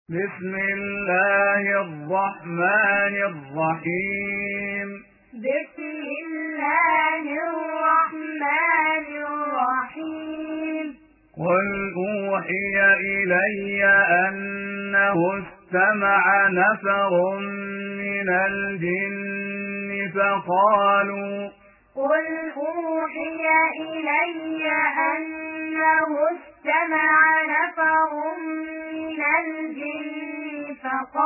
بسم الله الرحمن الرحيم. بسم الله الرحمن الرحيم. قل أوحي إلي أنه استمع نفر من الجن فقالوا قل أوحي إلي أنه استمع نفر من الجن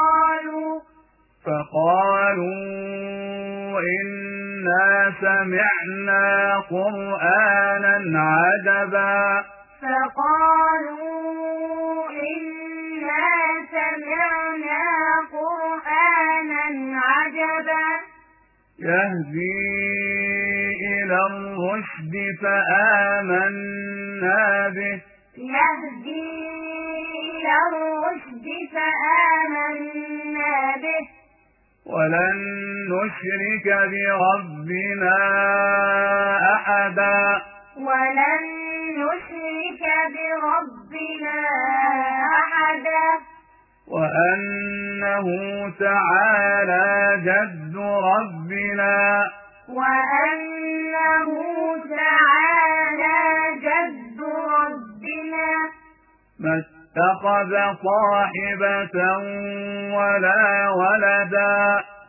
فقالوا إنا سمعنا قرآنا عجبا يهدي إلى الرشد فآمنا به ولن نشرك بربنا أحدا وأنه تعالى جد ربنا ما اتخذ صاحبة ولا ولدا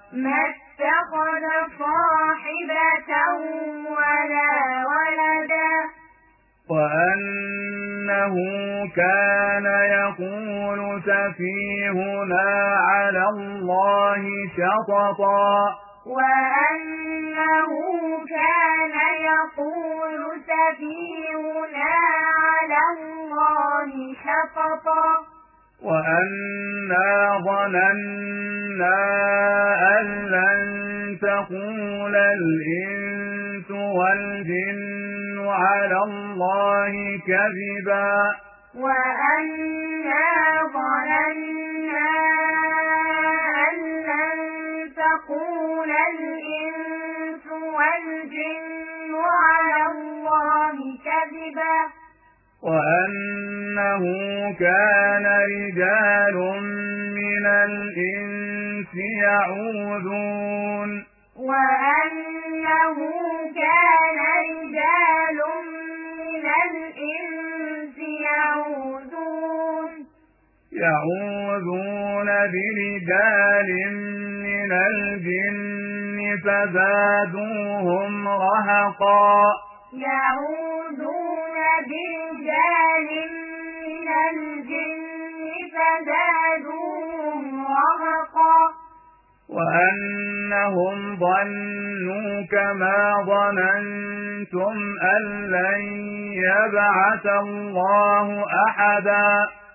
وأنه كان يقول سفيهنا على الله شططا وأنا ظننا أن لن تقول الإنس والجن على الله كذبا وأنه كان رجال من الإنس يعوذون برجال من الجن فزادوهم رهقا وأنهم ظنوا كما ظننتم أن لن يبعث الله أحدا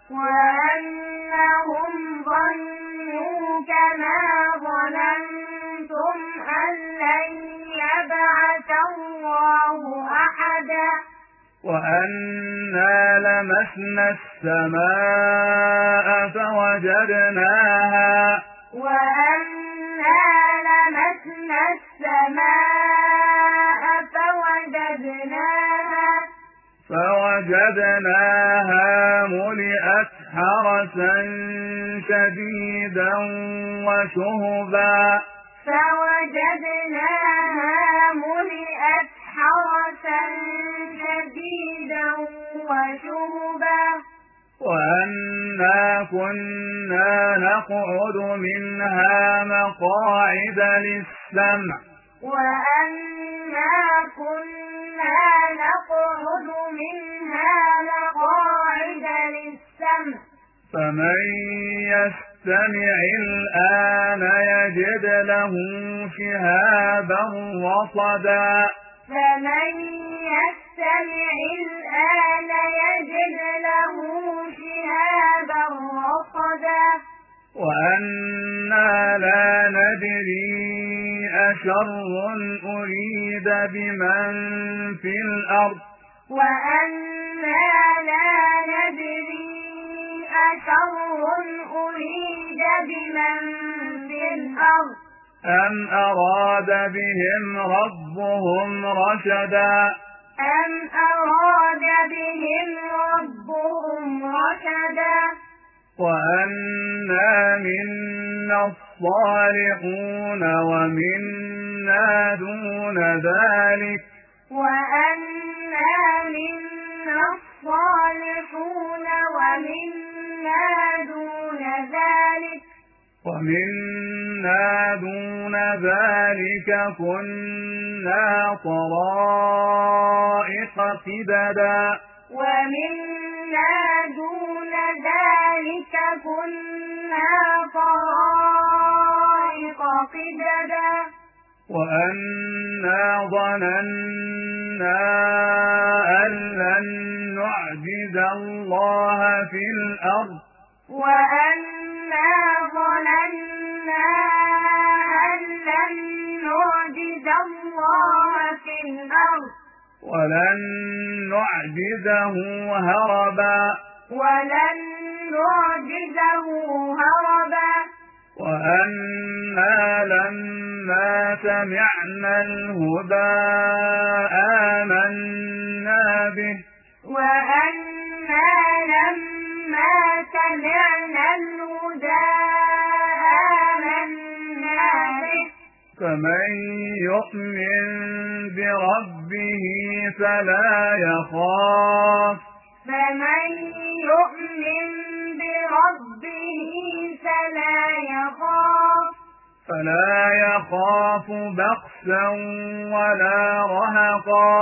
وأنا لمسنا السماء فوجدناها ملئت حرسا شديدا وشهبا وأنا كنا نقعد منها مقاعد للسمع فمن يستمع الآن يجد له شهابا رصدا وأنا لا ندري أشر أريد بمن في الأرض أم أراد بهم ربهم رشدا أم أراد بهم ربهم رشدا وأنا منا الصالحون ومنا دون ذلك وأنا منا الصالحون ومنا دون ذلك كنا طرائق قددا وأنا ظننا أن لن نعجز الله في الأرض ولن نعجزه هربا وأنا لما سمعنا الهدى آمنا به فمن يؤمن بربه فلا يخاف بخسا ولا رهقا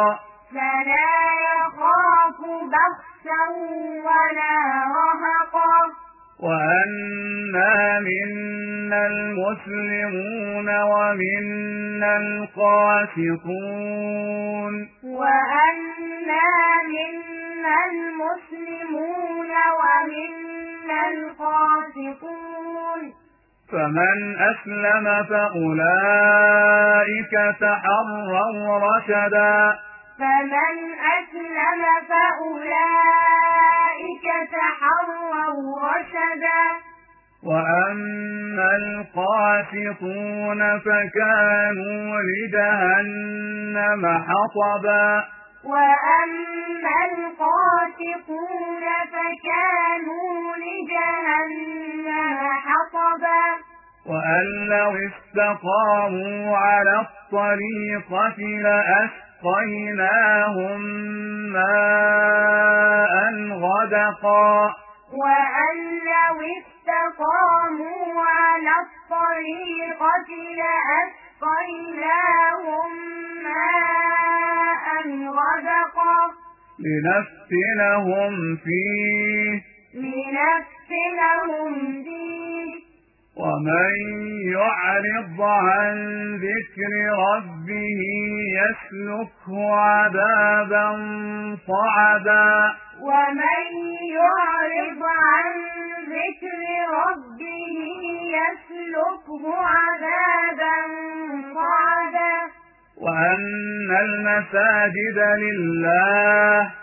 وأنا منا المسلمون ومنا القاسطون فمن أسلم فأولئك تحروا رشدا وأما القاسطون فكانوا لجهنم حطبا وأن لو استقاموا على الطريقة لأسقيناهم ماء غدقا لنفتنهم فيه ومن يعرض عن ذكر ربه يسلكه عذابا صعدا وأن المساجد لله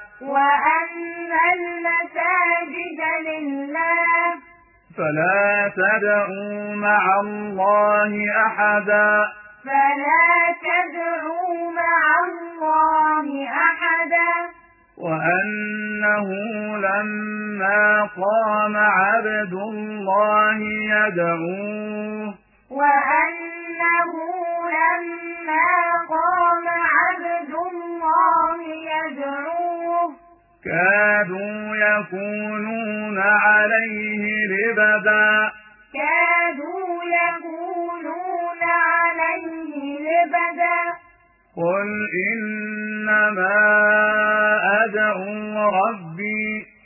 فلا تدعوا مع الله أحدا وأنه لما قام عبد الله يدعوه كادوا يكونون عليه لبدا قل إنما أدعو ربي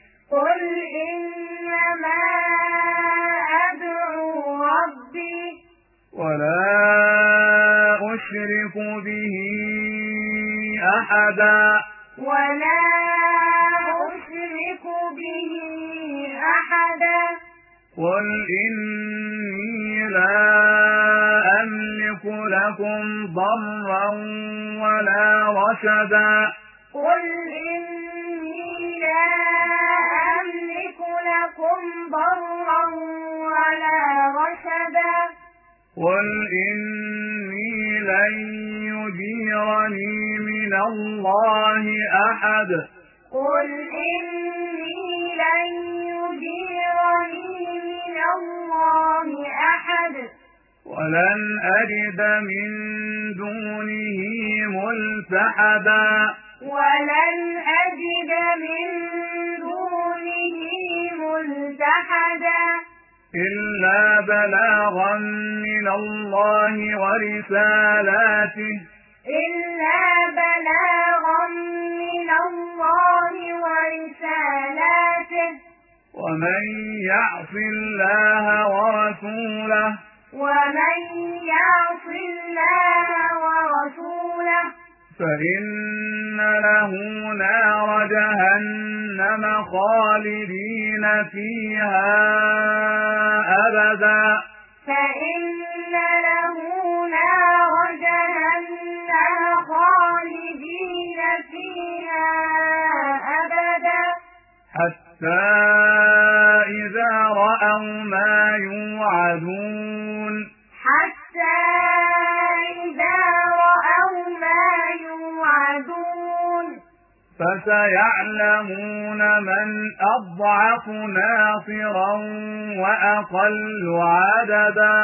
ولا أشرك به أحدا قل إني لا أملك لكم ضرا ولا رشدا قل إني لن يجيرني من الله أحد قل إني لن يجيرني ولن أجد من دونه ملتحدا ولن أجد من دونه ملتحدا إلا بلاغا من الله ورسالاته إلا بلاغا من الله ورسالاته ومن يعص الله ورسوله ومن يعص الله ورسوله فإن له نار جهنم خالدين فيها أبدا فإن له نار جهنم خالدين فيها أبدا حتى إذا رأوا ما يوعدون حتى إذا رأوا ما يوعدون فسيعلمون من أضعف ناصرا وأقل عددا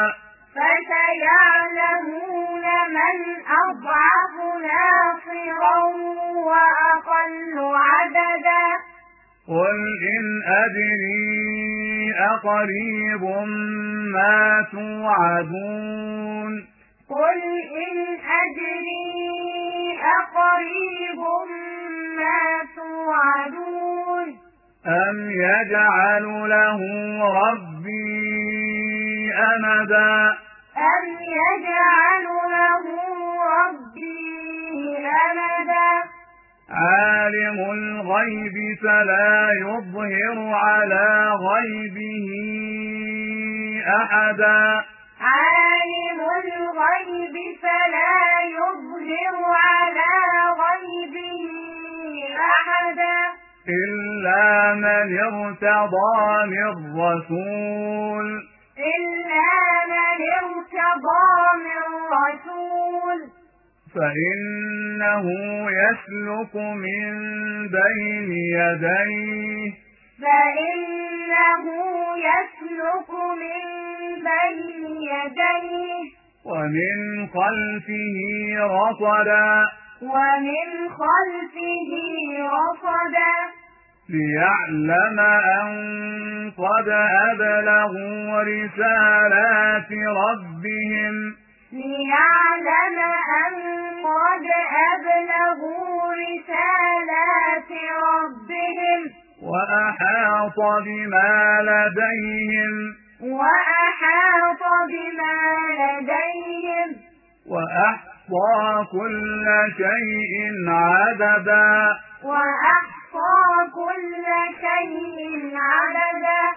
فسيعلمون من أضعف ناصرا وأقل عددا قل إن أدري أقريب ما توعدون قل إن أدري أقريب ما توعدون أم يجعل له ربي أمدا أم يجعل له ربي أمدا عالم الغيب فلا يظهر على غيبه أحدا عالم الغيب فلا يظهر على غيبه أحدا إلا من ارتضى من رسول فإنه يسلك من بين يديه ومن خلفه رصدا ليعلم أن قد أبلغوا رسالات ربهم وأحاط بما لديهم وأحصى كل شيء عددا وأحصى كل شيء عددا